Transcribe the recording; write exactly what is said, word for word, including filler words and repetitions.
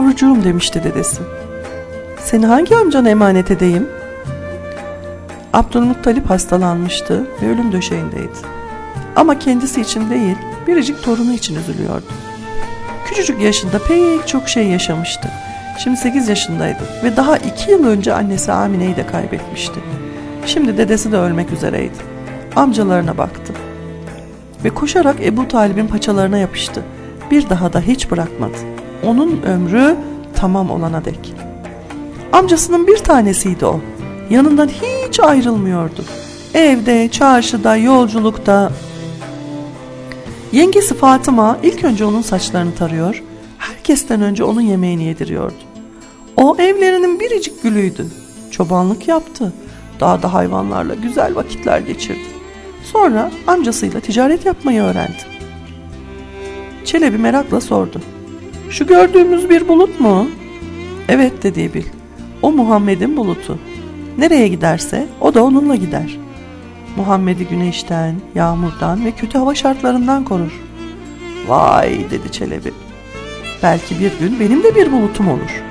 yavrucuğum demişti dedesi. Seni hangi amcana emanet edeyim? Abdülmuttalip hastalanmıştı ve ölüm döşeğindeydi. Ama kendisi için değil, biricik torunu için üzülüyordu. Küçücük yaşında pek çok şey yaşamıştı. Şimdi sekiz yaşındaydı ve daha iki yıl önce annesi Amine'yi de kaybetmişti. Şimdi dedesi de ölmek üzereydi. Amcalarına baktı ve koşarak Ebu Talib'in paçalarına yapıştı. Bir daha da hiç bırakmadı. Onun ömrü tamam olana dek. Amcasının bir tanesiydi o. Yanından hiç ayrılmıyordu. Evde, çarşıda, yolculukta. Yengesi Fatıma ilk önce onun saçlarını tarıyor, herkesten önce onun yemeğini yediriyordu. O evlerinin biricik gülüydü. Çobanlık yaptı. Dağda hayvanlarla güzel vakitler geçirdi. Sonra amcasıyla ticaret yapmayı öğrendi. Çelebi merakla sordu. Şu gördüğümüz bir bulut mu? Evet dedi İbil. O Muhammed'in bulutu. Nereye giderse o da onunla gider. Muhammed'i güneşten, yağmurdan ve kötü hava şartlarından korur. Vay dedi Çelebi. Belki bir gün benim de bir bulutum olur.